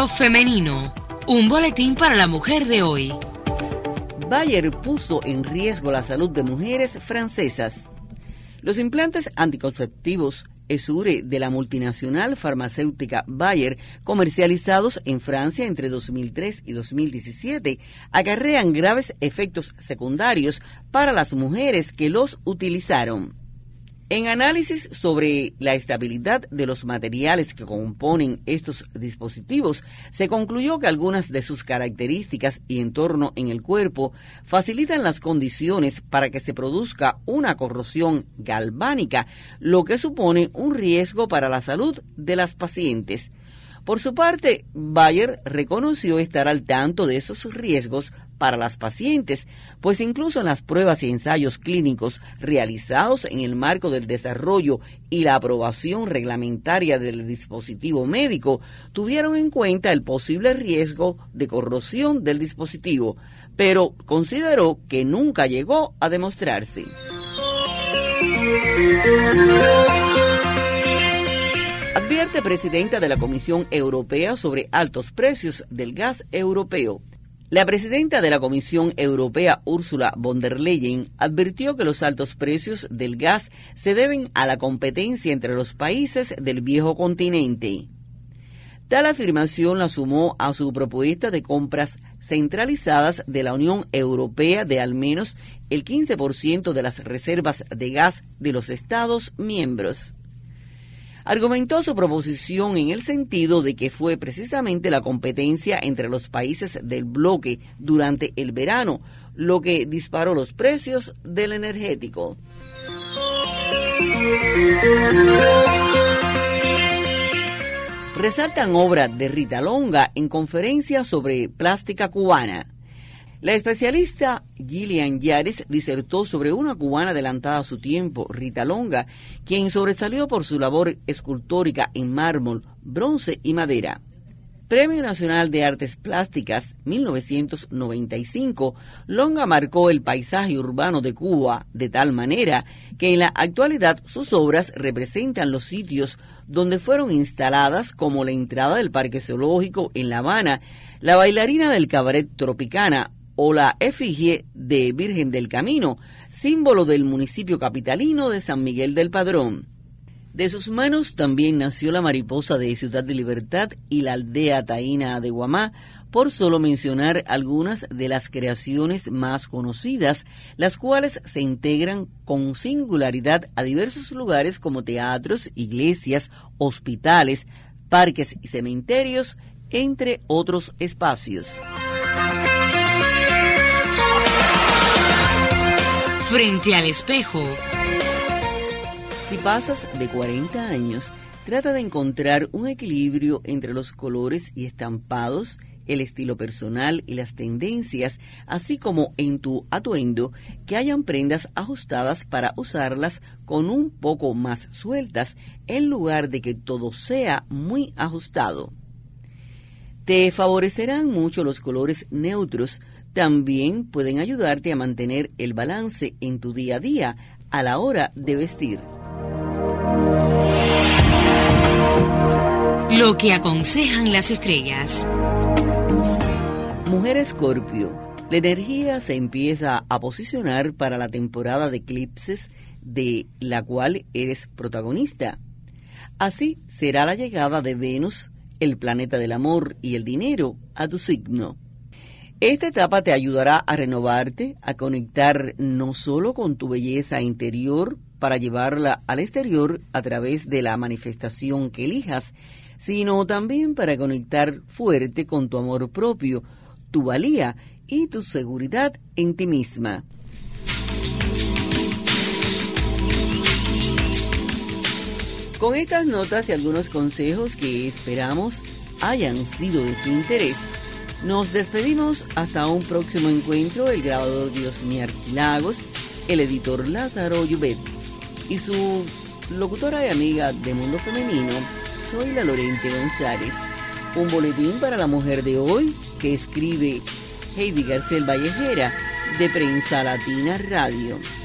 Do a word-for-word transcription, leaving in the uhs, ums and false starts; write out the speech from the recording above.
Femenino, un boletín para la mujer de hoy. Bayer puso en riesgo la salud de mujeres francesas. Los implantes anticonceptivos Essure de la multinacional farmacéutica Bayer, comercializados en Francia entre dos mil tres y dos mil diecisiete, acarrean graves efectos secundarios para las mujeres que los utilizaron. En análisis sobre la estabilidad de los materiales que componen estos dispositivos, se concluyó que algunas de sus características y entorno en el cuerpo facilitan las condiciones para que se produzca una corrosión galvánica, lo que supone un riesgo para la salud de las pacientes. Por su parte, Bayer reconoció estar al tanto de esos riesgos para las pacientes, pues incluso en las pruebas y ensayos clínicos realizados en el marco del desarrollo y la aprobación reglamentaria del dispositivo médico, tuvieron en cuenta el posible riesgo de corrosión del dispositivo, pero consideró que nunca llegó a demostrarse. Advierte presidenta de la Comisión Europea sobre altos precios del gas europeo. La presidenta de la Comisión Europea, Ursula von der Leyen, advirtió que los altos precios del gas se deben a la competencia entre los países del viejo continente. Tal afirmación la sumó a su propuesta de compras centralizadas de la Unión Europea de al menos el quince por ciento de las reservas de gas de los Estados miembros. Argumentó su proposición en el sentido de que fue precisamente la competencia entre los países del bloque durante el verano lo que disparó los precios del energético. Resaltan obra de Rita Longa en conferencia sobre plástica cubana. La especialista Gillian Yares disertó sobre una cubana adelantada a su tiempo, Rita Longa, quien sobresalió por su labor escultórica en mármol, bronce y madera. Premio Nacional de Artes Plásticas mil novecientos noventa y cinco, Longa marcó el paisaje urbano de Cuba de tal manera que en la actualidad sus obras representan los sitios donde fueron instaladas, como la entrada del Parque Zoológico en La Habana, la bailarina del cabaret Tropicana, o la efigie de Virgen del Camino, símbolo del municipio capitalino de San Miguel del Padrón. De sus manos también nació la mariposa de Ciudad de Libertad y la aldea taína de Guamá, por solo mencionar algunas de las creaciones más conocidas, las cuales se integran con singularidad a diversos lugares como teatros, iglesias, hospitales, parques y cementerios, entre otros espacios. Frente al espejo. Si pasas de cuarenta años, trata de encontrar un equilibrio entre los colores y estampados, el estilo personal y las tendencias, así como en tu atuendo, que hayan prendas ajustadas para usarlas con un poco más sueltas, en lugar de que todo sea muy ajustado. Te favorecerán mucho los colores neutros. También pueden ayudarte a mantener el balance en tu día a día a la hora de vestir. Lo que aconsejan las estrellas. Mujer Escorpio, la energía se empieza a posicionar para la temporada de eclipses de la cual eres protagonista. Así será la llegada de Venus, el planeta del amor y el dinero, a tu signo. Esta etapa te ayudará a renovarte, a conectar no solo con tu belleza interior para llevarla al exterior a través de la manifestación que elijas, sino también para conectar fuerte con tu amor propio, tu valía y tu seguridad en ti misma. Con estas notas y algunos consejos que esperamos hayan sido de su interés, nos despedimos hasta un próximo encuentro. El grabador Diosmir Lagos, el editor Lázaro Llubet y su locutora y amiga de Mundo Femenino, soy la Lorente González. Un boletín para la mujer de hoy que escribe Heidi Garcel Vallejera de Prensa Latina Radio.